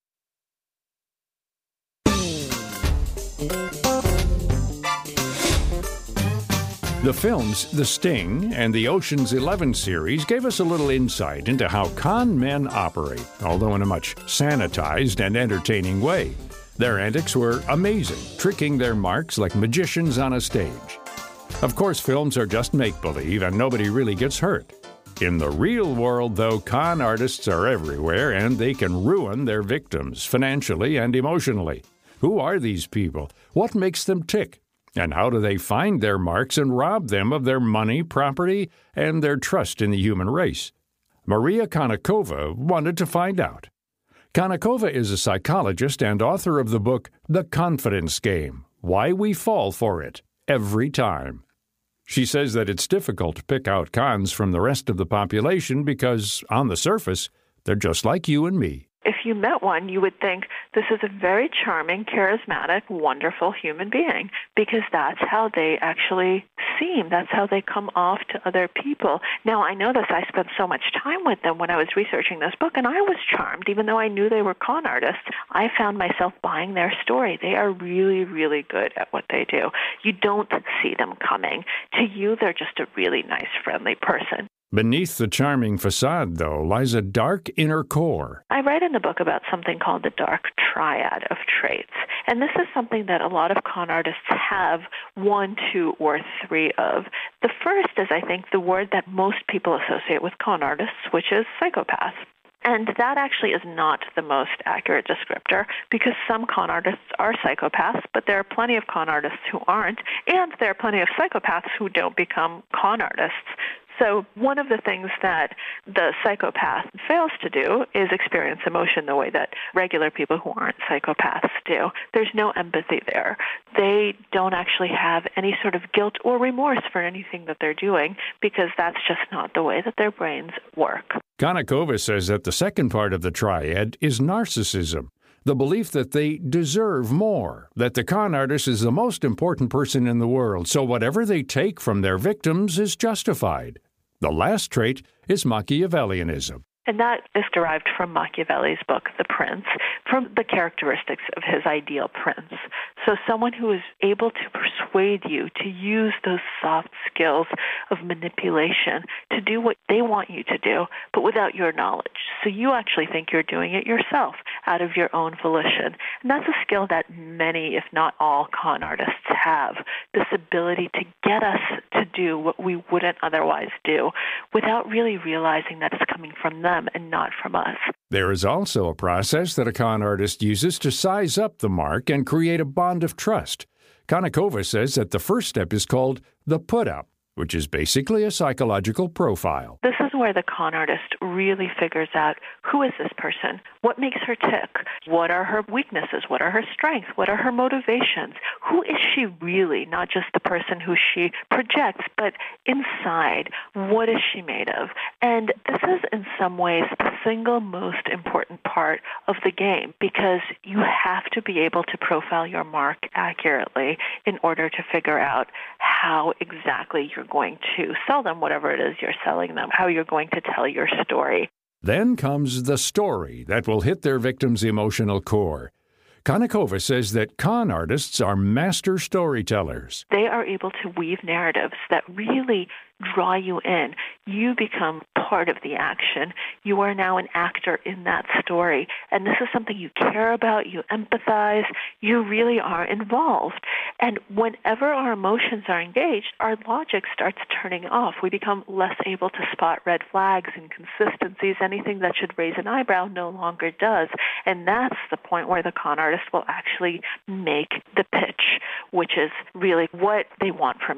The films The Sting and the Ocean's Eleven series gave us a little insight into how con men operate, although in a much sanitized and entertaining way. Their antics were amazing, tricking their marks like magicians on a stage. Of course, films are just make-believe and nobody really gets hurt. In the real world, though, con artists are everywhere and they can ruin their victims financially and emotionally. Who are these people? What makes them tick? And how do they find their marks and rob them of their money, property, and their trust in the human race? Maria Konnikova wanted to find out. Konnikova is a psychologist and author of the book The Confidence Game, Why We Fall for It Every Time. She says that it's difficult to pick out cons from the rest of the population because, on the surface, they're just like you and me. If you met one, you would think this is a very charming, charismatic, wonderful human being, because that's how they actually seem. That's how they come off to other people. Now, I know this. I spent so much time with them when I was researching this book, and I was charmed, even though I knew they were con artists. I found myself buying their story. They are really, really good at what they do. You don't see them coming. To you, they're just a really nice, friendly person. Beneath the charming facade, though, lies a dark inner core. I write in the book about something called the dark triad of traits. And this is something that a lot of con artists have one, two, or three of. The first is, I think, the word that most people associate with con artists, which is psychopath. And that actually is not the most accurate descriptor, because some con artists are psychopaths, but there are plenty of con artists who aren't, and there are plenty of psychopaths who don't become con artists. So one of the things that the psychopath fails to do is experience emotion the way that regular people who aren't psychopaths do. There's no empathy there. They don't actually have any sort of guilt or remorse for anything that they're doing, because that's just not the way that their brains work. Konnikova says that the second part of the triad is narcissism. The belief that they deserve more, that the con artist is the most important person in the world, so whatever they take from their victims is justified. The last trait is Machiavellianism. And that is derived from Machiavelli's book, The Prince, from the characteristics of his ideal prince. So someone who is able to persuade you to use those soft skills of manipulation to do what they want you to do, but without your knowledge. So you actually think you're doing it yourself out of your own volition. And that's a skill that many, if not all, con artists have, this ability to get us to do what we wouldn't otherwise do without really realizing that it's coming from them and not from us. There is also a process that a con artist uses to size up the mark and create a bond of trust. Konnikova says that the first step is called the put-up, which is basically a psychological profile. This is where the con artist really figures out, who is this person? What makes her tick? What are her weaknesses? What are her strengths? What are her motivations? Who is she really? Not just the person who she projects, but inside, what is she made of? And this is in some ways the single most important part of the game, because you have to be able to profile your mark accurately in order to figure out how exactly you're going to sell them whatever it is you're selling them, how you're going to tell your story. Then comes the story that will hit their victim's emotional core. Konnikova says that con artists are master storytellers. They are able to weave narratives that really draw you in. You become part of the action. You are now an actor in that story. And this is something you care about, you empathize, you really are involved. And whenever our emotions are engaged, our logic starts turning off. We become less able to spot red flags, inconsistencies, anything that should raise an eyebrow no longer does. And that's the point where the con artist will actually make the pitch, which is really what they want from you.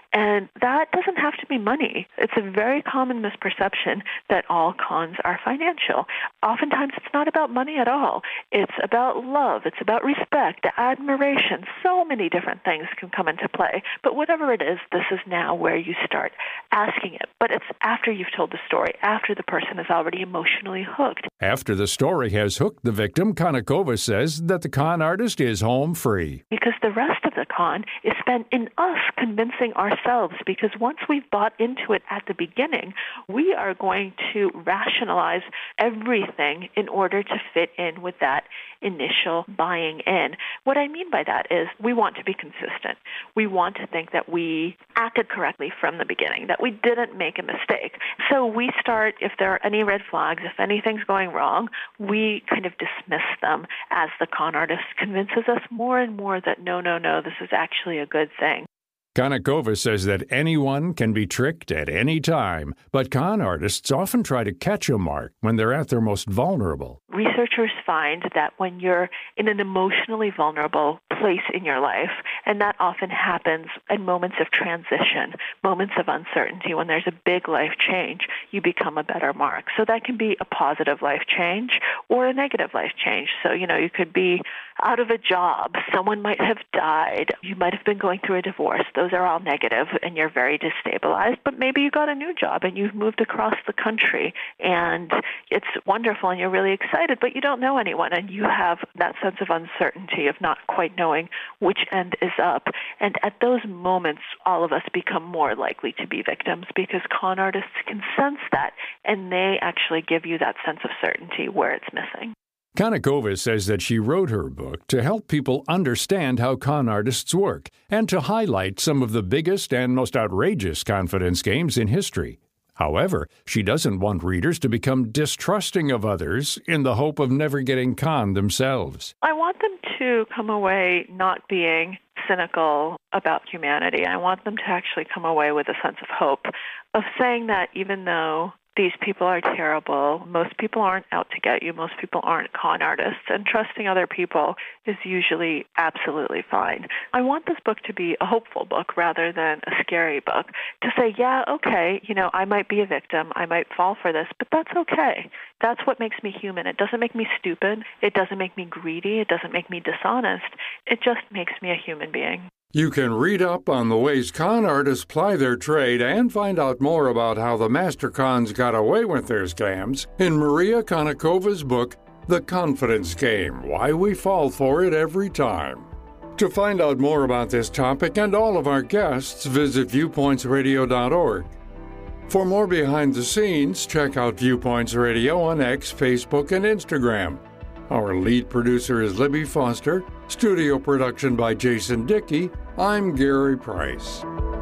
And that doesn't have to be money. It's a very common misperception that all cons are financial. Oftentimes it's not about money at all. It's about love. It's about respect, admiration. So many different things can come into play. But whatever it is, this is now where you start asking it. But it's after you've told the story, after the person is already emotionally hooked. After the story has hooked the victim, Konnikova says that the con artist is home free. Because the rest of the con is spent in us convincing ourselves, because once we've bought into it at the beginning, we are going to rationalize everything in order to fit in with that initial buying in. What I mean by that is we want to be consistent. We want to think that we acted correctly from the beginning, that we didn't make a mistake. So we start, if there are any red flags, if anything's going wrong, we kind of dismiss them as the con artist convinces us more and more that no, no, no, this is actually a good thing. Konnikova says that anyone can be tricked at any time, but con artists often try to catch a mark when they're at their most vulnerable. Researchers find that when you're in an emotionally vulnerable place in your life, and that often happens in moments of transition, moments of uncertainty, when there's a big life change, you become a better mark. So that can be a positive life change or a negative life change. So, you know, you could be out of a job, someone might have died, you might have been going through a divorce. Those are all negative and you're very destabilized, but maybe you got a new job and you've moved across the country and it's wonderful and you're really excited, but you don't know anyone and you have that sense of uncertainty of not quite knowing which end is up. And at those moments, all of us become more likely to be victims because con artists can sense that and they actually give you that sense of certainty where it's missing. Konnikova says that she wrote her book to help people understand how con artists work and to highlight some of the biggest and most outrageous confidence games in history. However, she doesn't want readers to become distrusting of others in the hope of never getting conned themselves. I want them to come away not being cynical about humanity. I want them to actually come away with a sense of hope, of saying that even though these people are terrible, most people aren't out to get you, most people aren't con artists, and trusting other people is usually absolutely fine. I want this book to be a hopeful book rather than a scary book, to say, yeah, okay, you know, I might be a victim, I might fall for this, but that's okay. That's what makes me human. It doesn't make me stupid, it doesn't make me greedy, it doesn't make me dishonest, it just makes me a human being. You can read up on the ways con artists ply their trade and find out more about how the master cons got away with their scams in Maria Konnikova's book, The Confidence Game, Why We Fall For It Every Time. To find out more about this topic and all of our guests, visit viewpoints radio dot org. For more behind the scenes, check out Viewpoints Radio on X, Facebook, and Instagram. Our lead producer is Libby Foster. Studio production by Jason Dickey. I'm Gary Price.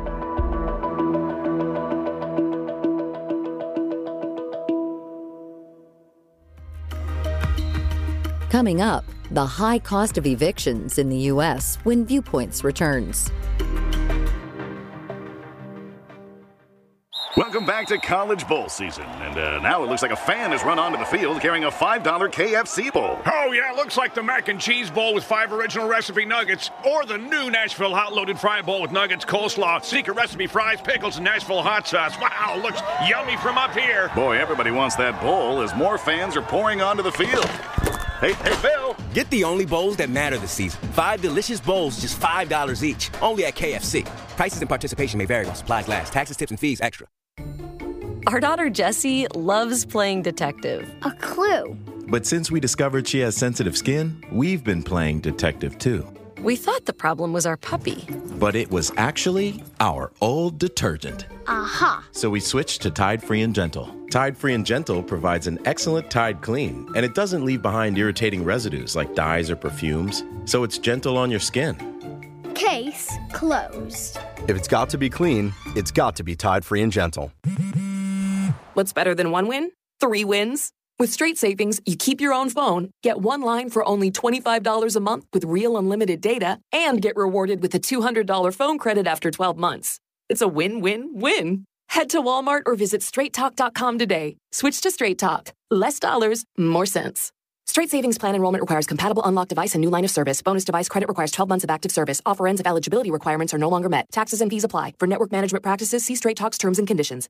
Coming up, the high cost of evictions in the U S when Viewpoints returns. Welcome back to College Bowl season. And uh, now it looks like a fan has run onto the field carrying a five dollar K F C bowl. Oh, yeah, looks like the mac and cheese bowl with five original recipe nuggets, or the new Nashville hot loaded fry bowl with nuggets, coleslaw, secret recipe fries, pickles, and Nashville hot sauce. Wow, looks yummy from up here. Boy, everybody wants that bowl as more fans are pouring onto the field. Hey, hey, Phil! Get the only bowls that matter this season. Five delicious bowls, just five dollars each. Only at K F C. Prices and participation may vary while supplies last. Taxes, tips, and fees extra. Our daughter Jessie loves playing detective. A clue. But since we discovered she has sensitive skin, we've been playing detective too. We thought the problem was our puppy. But it was actually our old detergent. Aha! So we switched to Tide Free and Gentle. Tide Free and Gentle provides an excellent Tide clean, and it doesn't leave behind irritating residues like dyes or perfumes, so it's gentle on your skin. Case closed. If it's got to be clean, it's got to be Tide Free and Gentle. What's better than one win? Three wins. With Straight Savings, you keep your own phone, get one line for only twenty-five dollars a month with real unlimited data, and get rewarded with a two hundred dollars phone credit after twelve months. It's a win-win-win. Head to Walmart or visit straight talk dot com today. Switch to Straight Talk. Less dollars, more sense. Straight Savings Plan enrollment requires compatible unlocked device and new line of service. Bonus device credit requires twelve months of active service. Offer ends if eligibility requirements are no longer met. Taxes and fees apply. For network management practices, see Straight Talk's terms and conditions.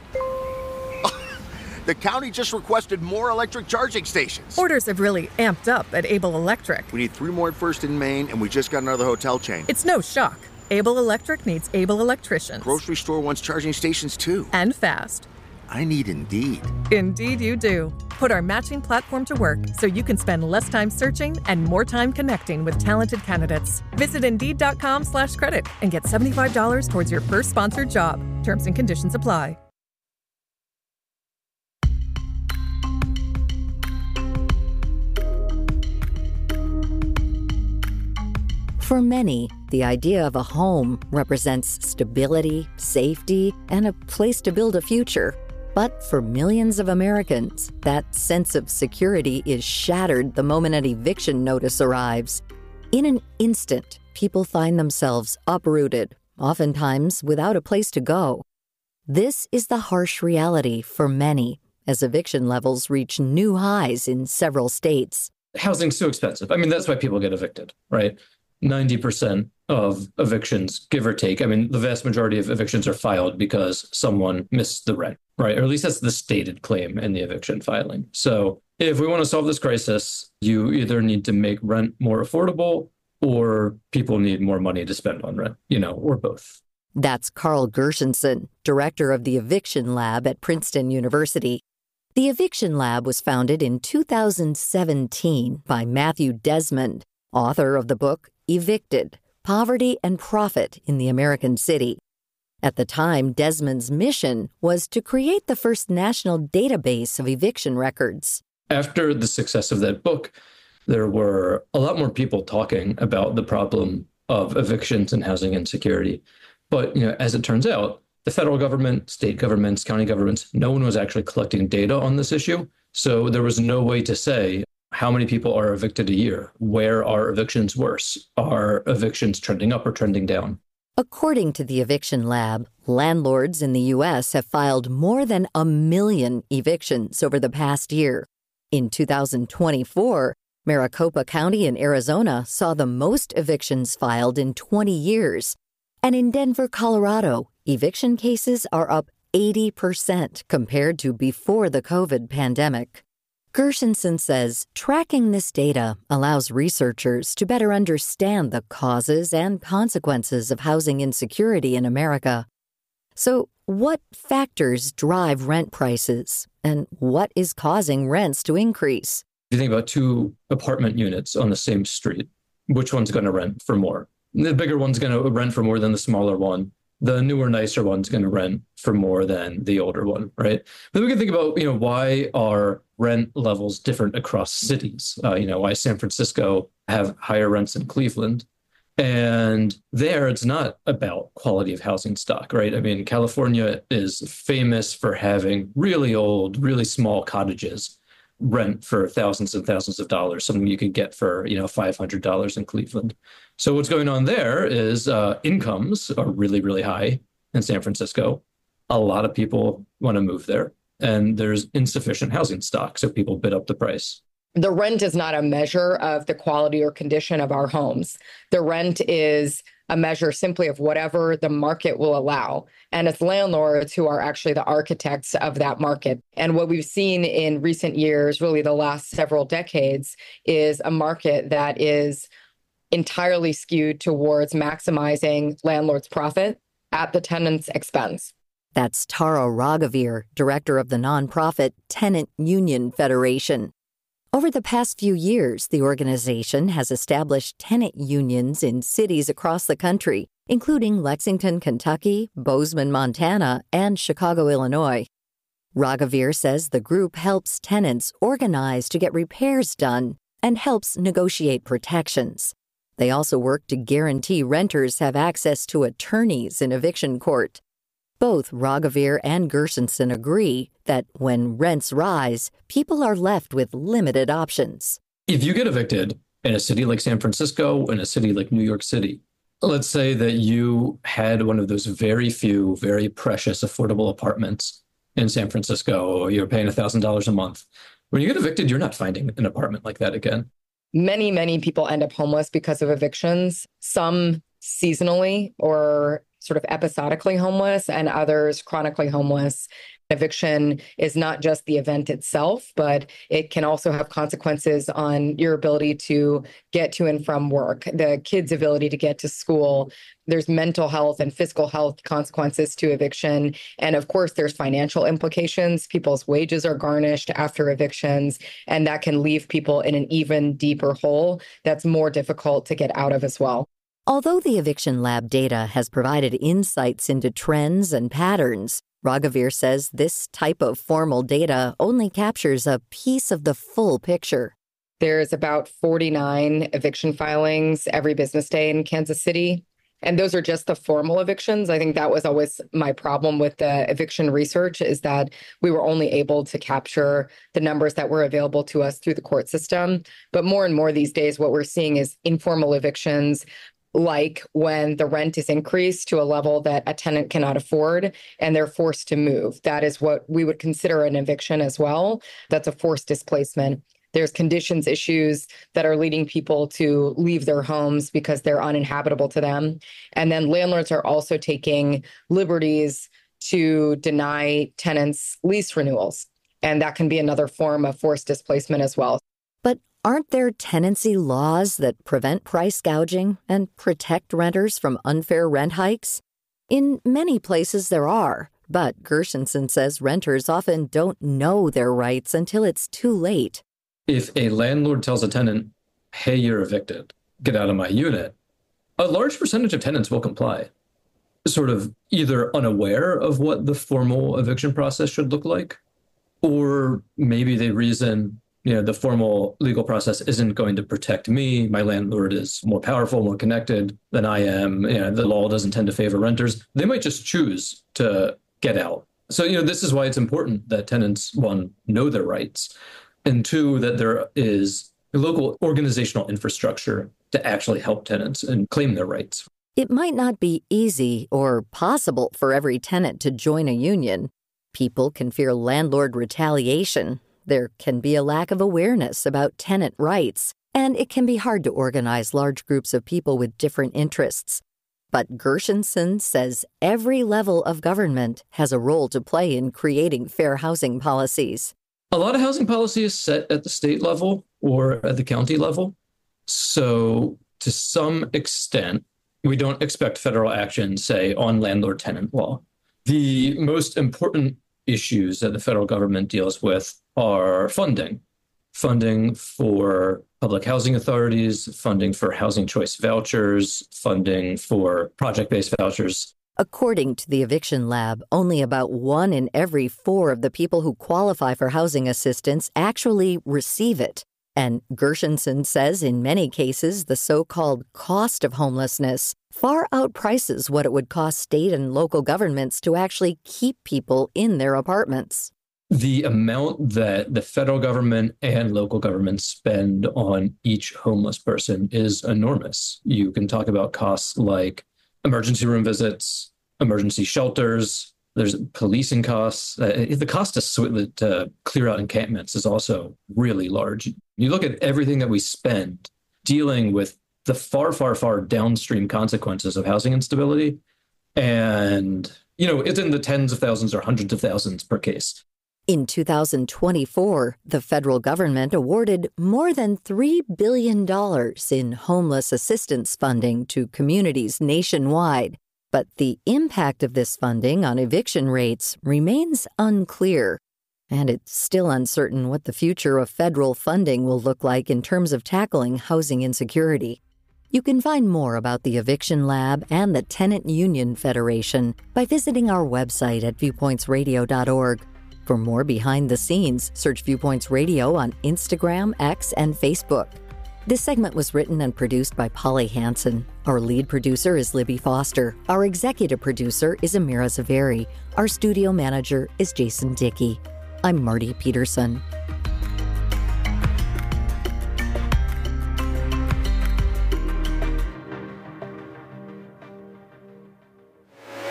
The county just requested more electric charging stations. Orders have really amped up at Able Electric. We need three more at First in Maine, and we just got another hotel chain. It's no shock. Able Electric needs able electricians. Grocery store wants charging stations, too. And fast. I need Indeed. Indeed you do. Put our matching platform to work so you can spend less time searching and more time connecting with talented candidates. Visit Indeed.com slash credit and get seventy-five dollars towards your first sponsored job. Terms and conditions apply. For many, the idea of a home represents stability, safety, and a place to build a future. But for millions of Americans, that sense of security is shattered the moment an eviction notice arrives. In an instant, people find themselves uprooted, oftentimes without a place to go. This is the harsh reality for many, as eviction levels reach new highs in several states. Housing's too expensive. I mean, that's why people get evicted, right? ninety percent of evictions, give or take. I mean, the vast majority of evictions are filed because someone missed the rent, right? Or at least that's the stated claim in the eviction filing. So if we want to solve this crisis, you either need to make rent more affordable or people need more money to spend on rent, you know, or both. That's Carl Gershenson, director of the Eviction Lab at Princeton University. The Eviction Lab was founded in two thousand seventeen by Matthew Desmond, author of the book Evicted: Poverty and Profit in the American City. At the time, Desmond's mission was to create the first national database of eviction records. After the success of that book, there were a lot more people talking about the problem of evictions and housing insecurity. But, you know, as it turns out, the federal government, state governments, county governments, no one was actually collecting data on this issue. So there was no way to say how many people are evicted a year? Where are evictions worse? Are evictions trending up or trending down? According to the Eviction Lab, landlords in the U S have filed more than a million evictions over the past year. In two thousand twenty-four, Maricopa County in Arizona saw the most evictions filed in twenty years. And in Denver, Colorado, eviction cases are up eighty percent compared to before the COVID pandemic. Gershenson says tracking this data allows researchers to better understand the causes and consequences of housing insecurity in America. So, what factors drive rent prices, and what is causing rents to increase? If you think about two apartment units on the same street, which one's going to rent for more? The bigger one's going to rent for more than the smaller one. The newer, nicer one's going to rent for more than the older one, right? But then we can think about, you know, why are rent levels different across cities? Uh, you know, why San Francisco have higher rents than Cleveland? And there, it's not about quality of housing stock, right? I mean, California is famous for having really old, really small cottages rent for thousands and thousands of dollars, something you could get for, you know, five hundred dollars in Cleveland. So what's going on there is uh, incomes are really, really high in San Francisco. A lot of people want to move there, and there's insufficient housing stock, so people bid up the price. The rent is not a measure of the quality or condition of our homes. The rent is a measure simply of whatever the market will allow. And it's landlords who are actually the architects of that market. And what we've seen in recent years, really the last several decades, is a market that is entirely skewed towards maximizing landlords' profit at the tenant's expense. That's Tara Raghavir, director of the nonprofit Tenant Union Federation. Over the past few years, the organization has established tenant unions in cities across the country, including Lexington, Kentucky, Bozeman, Montana, and Chicago, Illinois. Raghavir says the group helps tenants organize to get repairs done and helps negotiate protections. They also work to guarantee renters have access to attorneys in eviction court. Both Raghavir and Gershenson agree that when rents rise, people are left with limited options. If you get evicted in a city like San Francisco, in a city like New York City, let's say that you had one of those very few, very precious, affordable apartments in San Francisco, you're paying one thousand dollars a month, When you get evicted, you're not finding an apartment like that again. Many, many people end up homeless because of evictions, some seasonally or sort of episodically homeless, and others chronically homeless. Eviction is not just the event itself, but it can also have consequences on your ability to get to and from work, the kids' ability to get to school. There's mental health and physical health consequences to eviction. And of course, there's financial implications. People's wages are garnished after evictions, and that can leave people in an even deeper hole that's more difficult to get out of as well. Although the Eviction Lab data has provided insights into trends and patterns, Raghavir says this type of formal data only captures a piece of the full picture. There's about forty-nine eviction filings every business day in Kansas City. And those are just the formal evictions. I think that was always my problem with the eviction research, is that we were only able to capture the numbers that were available to us through the court system. But more and more these days, what we're seeing is informal evictions, like when the rent is increased to a level that a tenant cannot afford and they're forced to move. That is what we would consider an eviction as well. That's a forced displacement. There's conditions issues that are leading people to leave their homes because they're uninhabitable to them. And then landlords are also taking liberties to deny tenants lease renewals. And that can be another form of forced displacement as well. But aren't there tenancy laws that prevent price gouging and protect renters from unfair rent hikes? In many places there are, but Gershenson says renters often don't know their rights until it's too late. If a landlord tells a tenant, hey, you're evicted, get out of my unit, a large percentage of tenants will comply, sort of either unaware of what the formal eviction process should look like, or maybe they reason, you know, the formal legal process isn't going to protect me. My landlord is more powerful, more connected than I am. You know, the law doesn't tend to favor renters. They might just choose to get out. So, you know, this is why it's important that tenants, one, know their rights, and two, that there is a local organizational infrastructure to actually help tenants and claim their rights. It might not be easy or possible for every tenant to join a union. People can fear landlord retaliation. There can be a lack of awareness about tenant rights, and it can be hard to organize large groups of people with different interests. But Gershenson says every level of government has a role to play in creating fair housing policies. A lot of housing policy is set at the state level or at the county level. So to some extent, we don't expect federal action, say, on landlord-tenant law. The most important issues that the federal government deals with are funding. Funding for public housing authorities, funding for housing choice vouchers, funding for project-based vouchers. According to the Eviction Lab, only about one in every four of the people who qualify for housing assistance actually receive it. And Gershenson says in many cases, the so-called cost of homelessness far outprices what it would cost state and local governments to actually keep people in their apartments. The amount that the federal government and local governments spend on each homeless person is enormous. You can talk about costs like emergency room visits, emergency shelters, there's policing costs. Uh, the cost to, sw- to clear out encampments is also really large. You look at everything that we spend dealing with the far, far, far downstream consequences of housing instability. And, you know, it's in the tens of thousands or hundreds of thousands per case. In two thousand twenty-four, the federal government awarded more than three billion dollars in homeless assistance funding to communities nationwide. But the impact of this funding on eviction rates remains unclear. And it's still uncertain what the future of federal funding will look like in terms of tackling housing insecurity. You can find more about the Eviction Lab and the Tenant Union Federation by visiting our website at viewpoints radio dot org. For more behind the scenes, search Viewpoints Radio on Instagram, X, and Facebook. This segment was written and produced by Polly Hansen. Our lead producer is Libby Foster. Our executive producer is Amira Zaveri. Our studio manager is Jason Dickey. I'm Marty Peterson.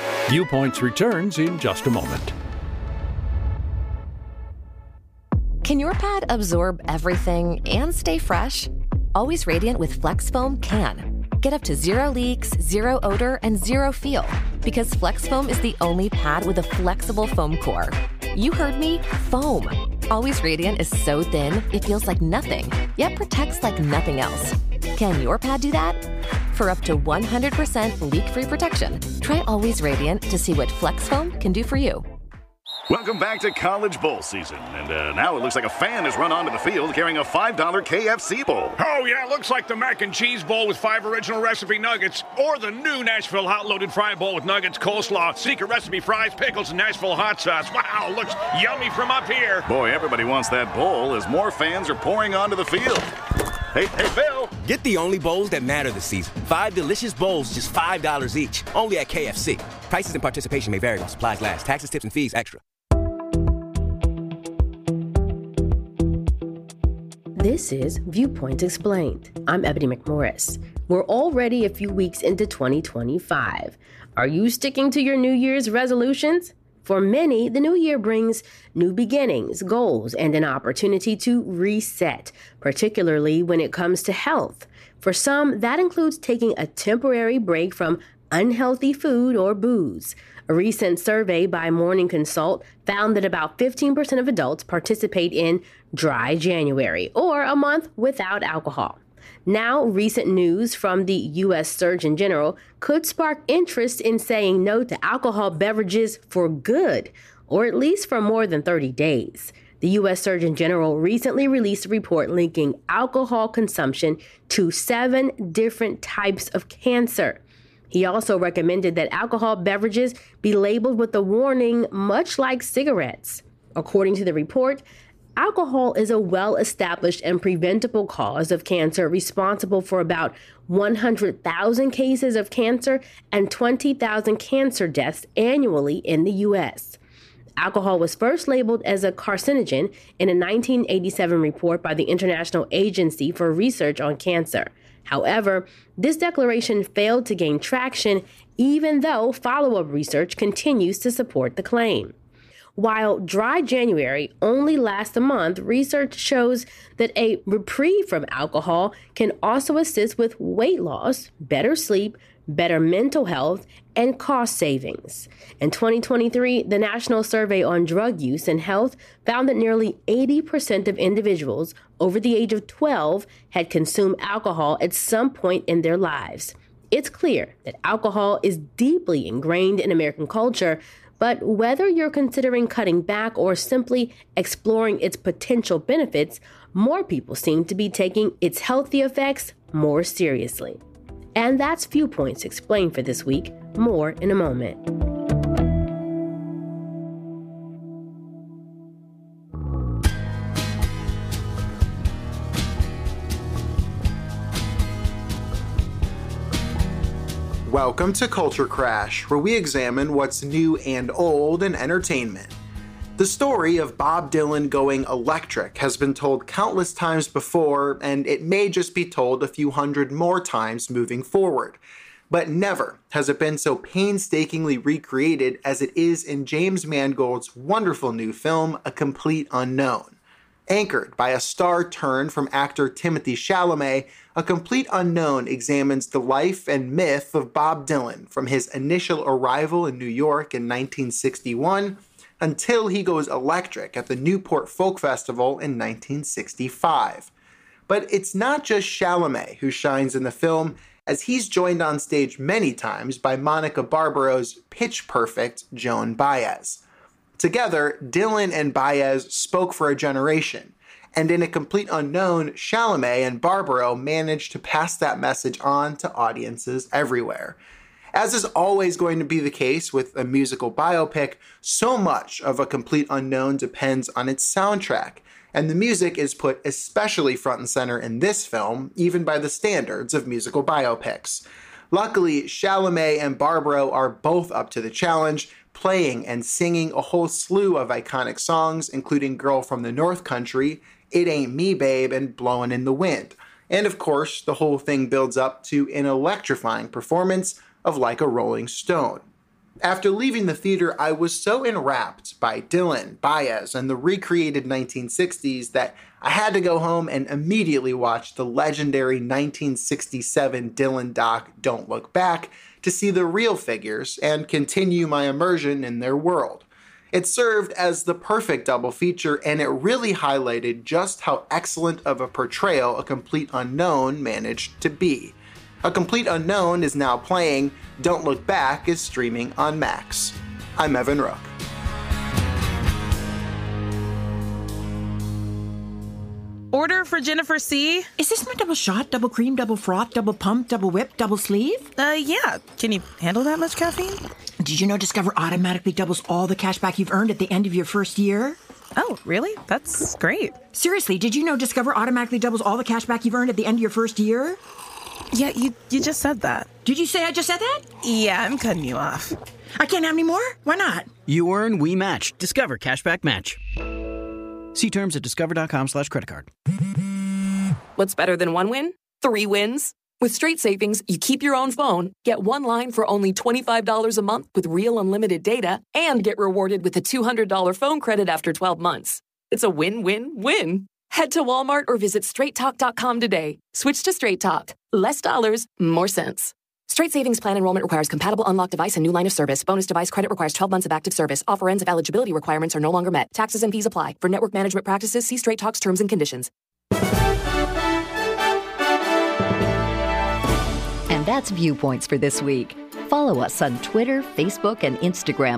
Viewpoints returns in just a moment. Can your pad absorb everything and stay fresh? Always Radiant with Flex Foam can. Get up to zero leaks, zero odor, and zero feel. Because Flex Foam is the only pad with a flexible foam core. You heard me, foam. Always Radiant is so thin, it feels like nothing, yet protects like nothing else. Can your pad do that? For up to one hundred percent leak-free protection, try Always Radiant to see what Flex Foam can do for you. Welcome back to College Bowl season, and uh, now it looks like a fan has run onto the field carrying a five dollar K F C bowl. Oh, yeah, looks like the mac and cheese bowl with five original recipe nuggets, or the new Nashville hot loaded fry bowl with nuggets, coleslaw, secret recipe fries, pickles, and Nashville hot sauce. Wow, looks yummy from up here. Boy, everybody wants that bowl as more fans are pouring onto the field. Hey, hey, Phil! Get the only bowls that matter this season. Five delicious bowls, just five dollars each. Only at K F C. Prices and participation may vary while supplies last. Taxes, tips, and fees extra. This is Viewpoint Explained. I'm Ebony McMorris. We're already a few weeks into twenty twenty-five. Are you sticking to your New Year's resolutions? For many, the new year brings new beginnings, goals, and an opportunity to reset, particularly when it comes to health. For some, that includes taking a temporary break from unhealthy food or booze. A recent survey by Morning Consult found that about fifteen percent of adults participate in Dry January, or a month without alcohol. Now, recent news from the U S Surgeon General could spark interest in saying no to alcohol beverages for good, or at least for more than thirty days. The U S Surgeon General recently released a report linking alcohol consumption to seven different types of cancer. He also recommended that alcohol beverages be labeled with a warning much like cigarettes. According to the report, alcohol is a well-established and preventable cause of cancer, responsible for about one hundred thousand cases of cancer and twenty thousand cancer deaths annually in the U S. Alcohol was first labeled as a carcinogen in a nineteen eighty-seven report by the International Agency for Research on Cancer. However, this declaration failed to gain traction, even though follow-up research continues to support the claim. While Dry January only lasts a month, research shows that a reprieve from alcohol can also assist with weight loss, better sleep, better mental health, and cost savings. In twenty twenty-three, the National Survey on Drug Use and Health found that nearly eighty percent of individuals over the age of twelve had consumed alcohol at some point in their lives. It's clear that alcohol is deeply ingrained in American culture, but whether you're considering cutting back or simply exploring its potential benefits, more people seem to be taking its healthy effects more seriously. And that's Viewpoints Explained for this week. More in a moment. Welcome to Culture Crash, where we examine what's new and old in entertainment. The story of Bob Dylan going electric has been told countless times before, and it may just be told a few hundred more times moving forward. But never has it been so painstakingly recreated as it is in James Mangold's wonderful new film, A Complete Unknown. Anchored by a star turn from actor Timothée Chalamet, A Complete Unknown examines the life and myth of Bob Dylan from his initial arrival in New York in nineteen sixty-one until he goes electric at the Newport Folk Festival in nineteen sixty-five. But it's not just Chalamet who shines in the film, as he's joined on stage many times by Monica Barbaro's pitch-perfect Joan Baez. Together, Dylan and Baez spoke for a generation, and in A Complete Unknown, Chalamet and Barbaro managed to pass that message on to audiences everywhere. As is always going to be the case with a musical biopic, so much of A Complete Unknown depends on its soundtrack, and the music is put especially front and center in this film, even by the standards of musical biopics. Luckily, Chalamet and Barbaro are both up to the challenge, playing and singing a whole slew of iconic songs, including Girl from the North Country, It Ain't Me Babe, and Blowin' in the Wind. And of course, the whole thing builds up to an electrifying performance of Like a Rolling Stone. After leaving the theater, I was so enwrapped by Dylan, Baez, and the recreated nineteen sixties that I had to go home and immediately watch the legendary nineteen sixty-seven Dylan doc Don't Look Back to see the real figures and continue my immersion in their world. It served as the perfect double feature, and it really highlighted just how excellent of a portrayal A Complete Unknown managed to be. A Complete Unknown is now playing. Don't Look Back is streaming on Max. I'm Evan Rook. Order for Jennifer C. Is this my double shot, double cream, double froth, double pump, double whip, double sleeve? Uh, yeah. Can you handle that much caffeine? Did you know Discover automatically doubles all the cash back you've earned at the end of your first year? Oh, really? That's great. Seriously, did you know Discover automatically doubles all the cash back you've earned at the end of your first year? Yeah, you you just said that. Did you say I just said that? Yeah, I'm cutting you off. I can't have any more? Why not? You earn, we match. Discover Cashback Match. See terms at discover.com slash credit card. What's better than one win? Three wins. With Straight Savings, you keep your own phone, get one line for only twenty-five dollars a month with real unlimited data, and get rewarded with a two hundred dollars phone credit after twelve months. It's a win-win-win. Head to Walmart or visit straight talk dot com today. Switch to Straight Talk. Less dollars, more sense. Straight Savings Plan enrollment requires compatible unlocked device and new line of service. Bonus device credit requires twelve months of active service. Offer ends if eligibility requirements are no longer met. Taxes and fees apply. For network management practices, see Straight Talk's terms and conditions. And that's Viewpoints for this week. Follow us on Twitter, Facebook, and Instagram